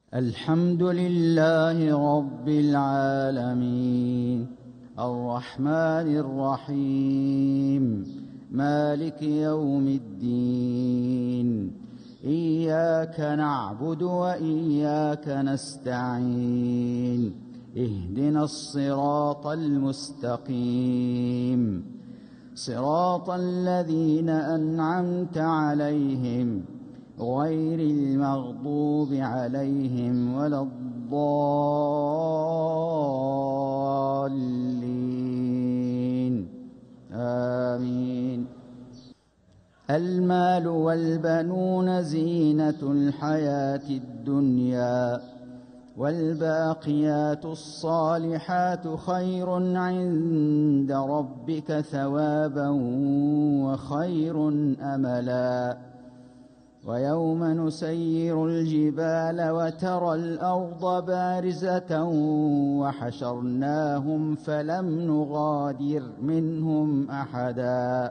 الحمد لله رب العالمين الرحمن الرحيم مالك يوم الدين إياك نعبد وإياك نستعين اهدنا الصراط المستقيم صراط الذين أنعمت عليهم غير المغضوب عليهم ولا الضالين آمين. المال والبنون زينة الحياة الدنيا والباقيات الصالحات خير عند ربك ثوابا وخير أملا. ويوم نسير الجبال وترى الأرض بارزة وحشرناهم فلم نغادر منهم أحدا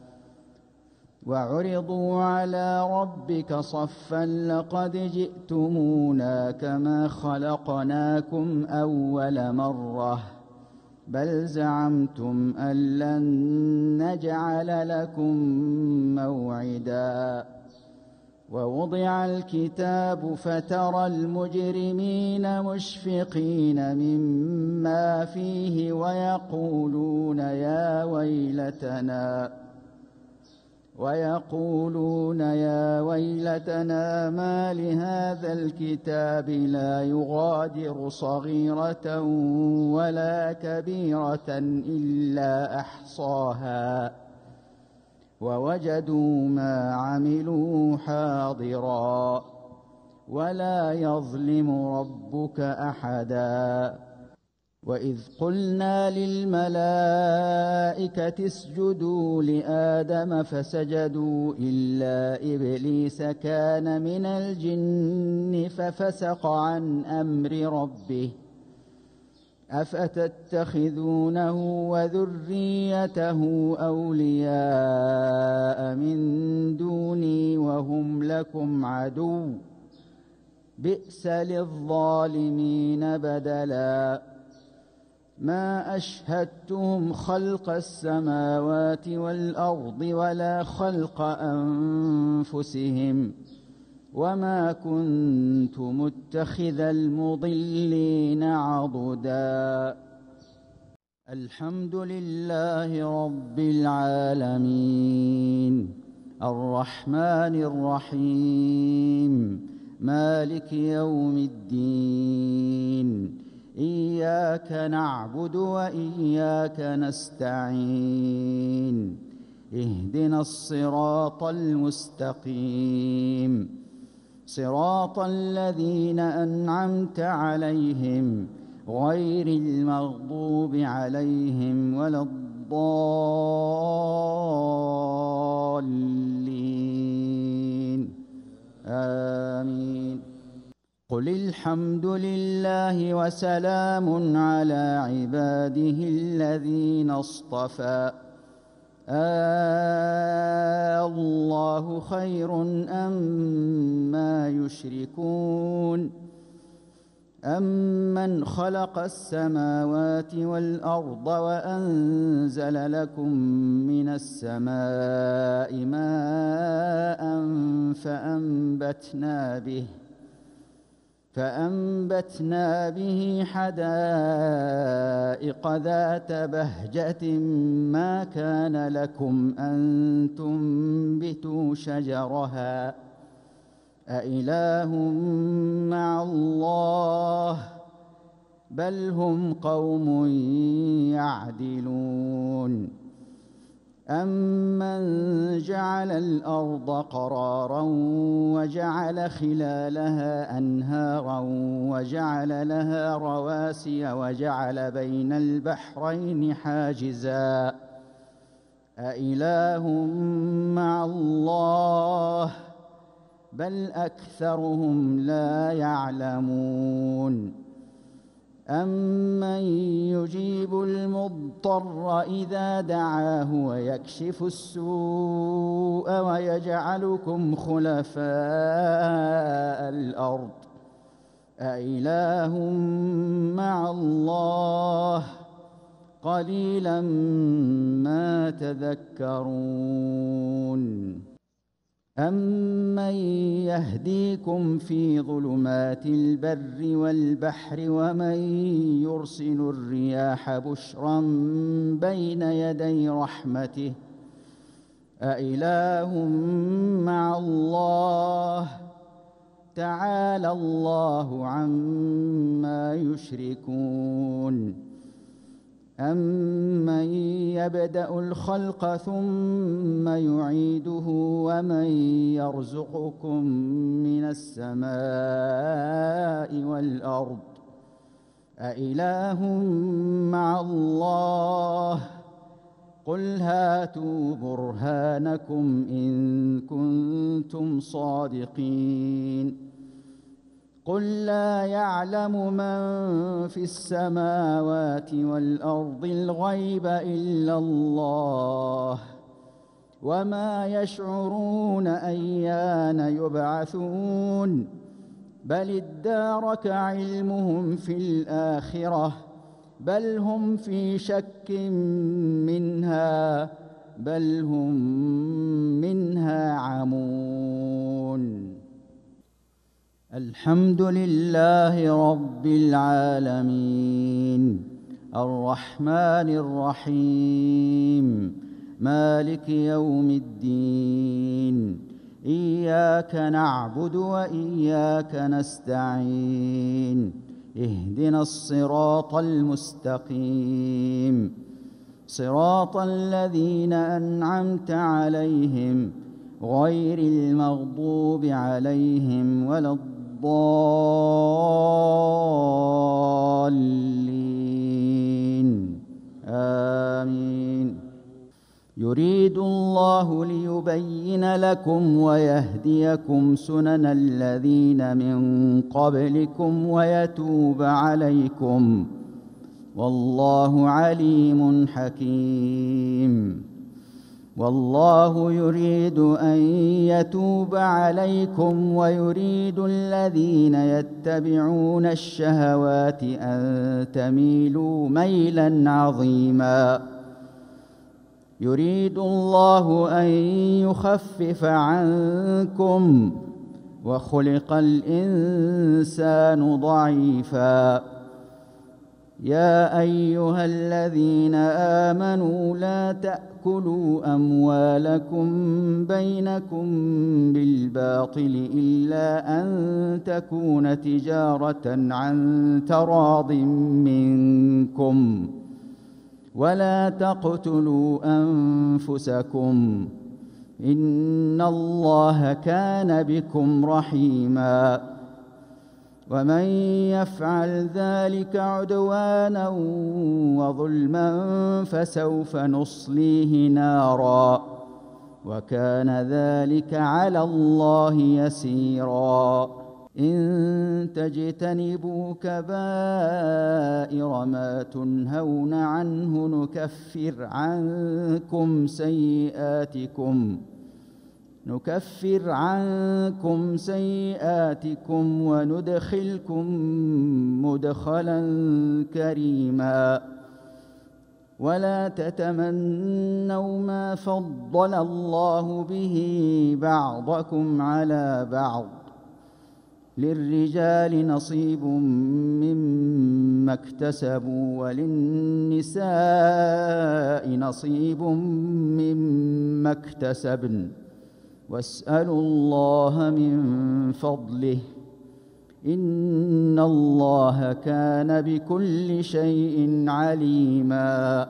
وعرضوا على ربك صفا لقد جئتمونا كما خلقناكم أول مرة بل زعمتم أن لن نجعل لكم موعدا. ووضع الكتاب فترى المجرمين مشفقين مما فيه ويقولون يا ويلتنا ما لهذا الكتاب لا يغادر صغيرة ولا كبيرة إلا أحصاها ووجدوا ما عملوا حاضرا ولا يظلم ربك أحدا. وإذ قلنا للملائكة اسجدوا لآدم فسجدوا إلا إبليس كان من الجن ففسق عن أمر ربه أفتتخذونه وذريته أولياء من دوني وهم لكم عدو بئس للظالمين بدلا. ما أشهدتهم خلق السماوات والأرض ولا خلق أنفسهم وما كنت متخذ المضلين عضدا. الحمد لله رب العالمين الرحمن الرحيم مالك يوم الدين إياك نعبد وإياك نستعين اهدنا الصراط المستقيم صراط الذين أنعمت عليهم غير المغضوب عليهم ولا الضالين آمين. قل الحمد لله وسلام على عباده الذين اصطفى الله خير أما يشركون أمن خلق السماوات والأرض وأنزل لكم من السماء ماء فأنبتنا به حدائق ذات بهجة ما كان لكم أن تنبتوا شجرها أإله مع الله بل هم قوم يعدلون. أمن جعل الأرض قرارا وجعل خلالها أنهارا وجعل لها رواسي وجعل بين البحرين حاجزا أإله مع الله بل أكثرهم لا يعلمون. أمن يجيب المضطر إذا دعاه ويكشف السوء ويجعلكم خلفاء الأرض أإله مع الله قليلا ما تذكرون أمن يهديكم في ظلمات البر والبحر ومن يرسل الرياح بشرا بين يدي رحمته أإله مع الله تعالى الله عما يشركون أمن يبدأ الخلق ثم يعيده ومن يرزقكم من السماء والأرض أإله مع الله قل هاتوا برهانكم إن كنتم صادقين قل لا يعلم من في السماوات والأرض الغيب إلا الله وما يشعرون أيان يبعثون بل ادارك علمهم في الآخرة بل هم في شك منها بل هم منها عمون الحمد لله رب العالمين الرحمن الرحيم مالك يوم الدين إياك نعبد وإياك نستعين اهدنا الصراط المستقيم صراط الذين أنعمت عليهم غير المغضوب عليهم ولا الضالين آمين يريد الله ليبين لكم ويهديكم سنن الذين من قبلكم ويتوب عليكم والله عليم حكيم والله يريد أن يتوب عليكم ويريد الذين يتبعون الشهوات أن تميلوا ميلا عظيما يريد الله أن يخفف عنكم وخلق الإنسان ضعيفا يا أيها الذين آمنوا لا تأكلوا أموالكم بينكم بالباطل إلا أن تكون تجارة عن تراض منكم ولا تقتلوا أنفسكم إن الله كان بكم رحيما ومن يفعل ذلك عدوانا وظلما فسوف نصليه نارا وكان ذلك على الله يسيرا إن تجتنبوا كبائر ما تنهون عنه نكفر عنكم سيئاتكم وندخلكم مدخلا كريما ولا تتمنوا ما فضل الله به بعضكم على بعض للرجال نصيب مما اكتسبوا وللنساء نصيب مما اكتسبن واسألوا الله من فضله إن الله كان بكل شيء عليما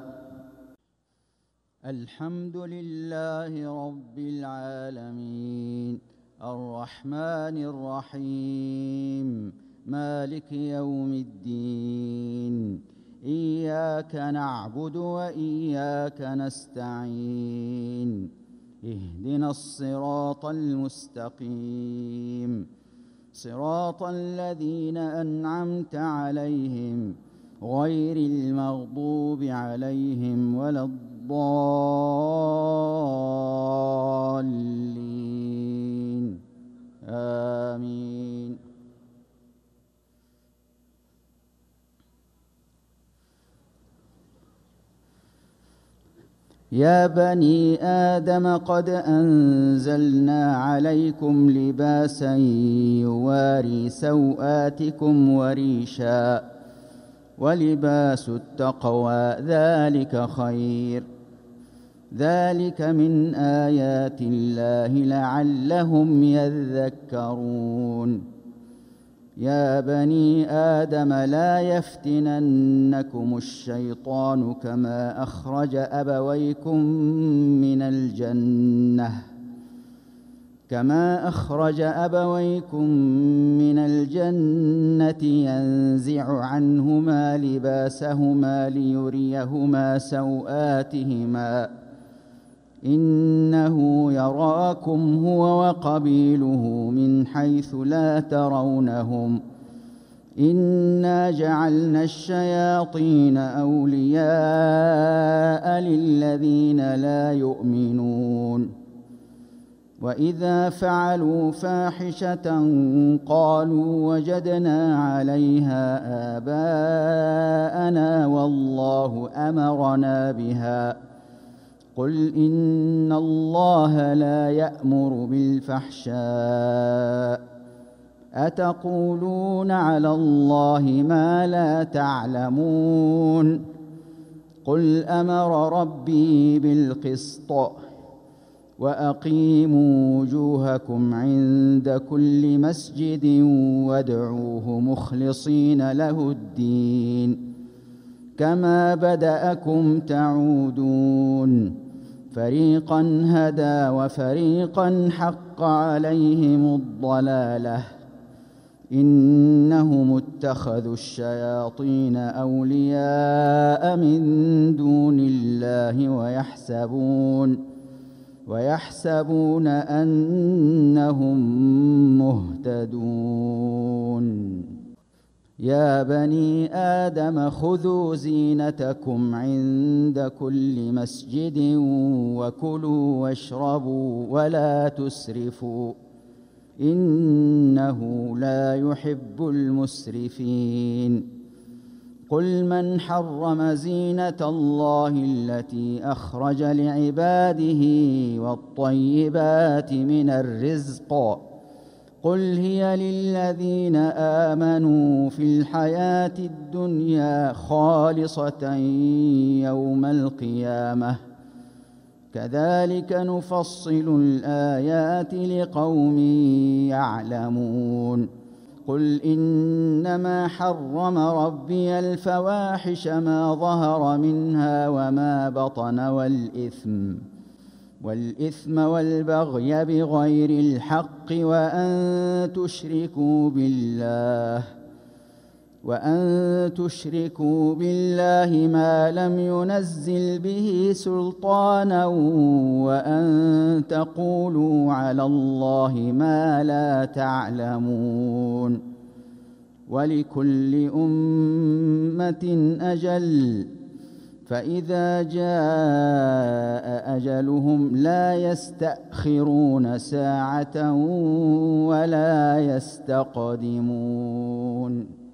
الحمد لله رب العالمين الرحمن الرحيم مالك يوم الدين إياك نعبد وإياك نستعين اهدنا الصراط المستقيم صراط الذين أنعمت عليهم غير المغضوب عليهم ولا الضالين آمين يا بني آدم قد أنزلنا عليكم لباسا يواري سوآتكم وريشا ولباس التقوى ذلك خير ذلك من آيات الله لعلهم يذكرون يا بني آدم لا يفتننكم الشيطان كما أخرج أبويكم من الجنة ينزع عنهما لباسهما ليريهما سوآتهما إنه يراكم هو وقبيله من حيث لا ترونهم إنا جعلنا الشياطين أولياء للذين لا يؤمنون وإذا فعلوا فاحشة قالوا وجدنا عليها آباءنا والله أمرنا بها قل إن الله لا يأمر بالفحشاء أتقولون على الله ما لا تعلمون قل أمر ربي بالقسط وأقيموا وجوهكم عند كل مسجد وادعوه مخلصين له الدين كما بدأكم تعودون فريقا هدى وفريقا حق عليهم الضلالة إنهم اتخذوا الشياطين أولياء من دون الله ويحسبون أنهم مهتدون يا بني آدم خذوا زينتكم عند كل مسجد وكلوا واشربوا ولا تسرفوا إنه لا يحب المسرفين قل من حرم زينة الله التي أخرج لعباده والطيبات من الرزق قل هي للذين آمنوا في الحياة الدنيا خالصة يوم القيامة كذلك نفصل الآيات لقوم يعلمون قل إنما حرم ربي الفواحش ما ظهر منها وما بطن والإثم والبغي بغير الحق وأن تشركوا بالله ما لم ينزل به سلطانا وأن تقولوا على الله ما لا تعلمون ولكل أمة أجل فإذا جاء أجلهم لا يستأخرون ساعة ولا يستقدمون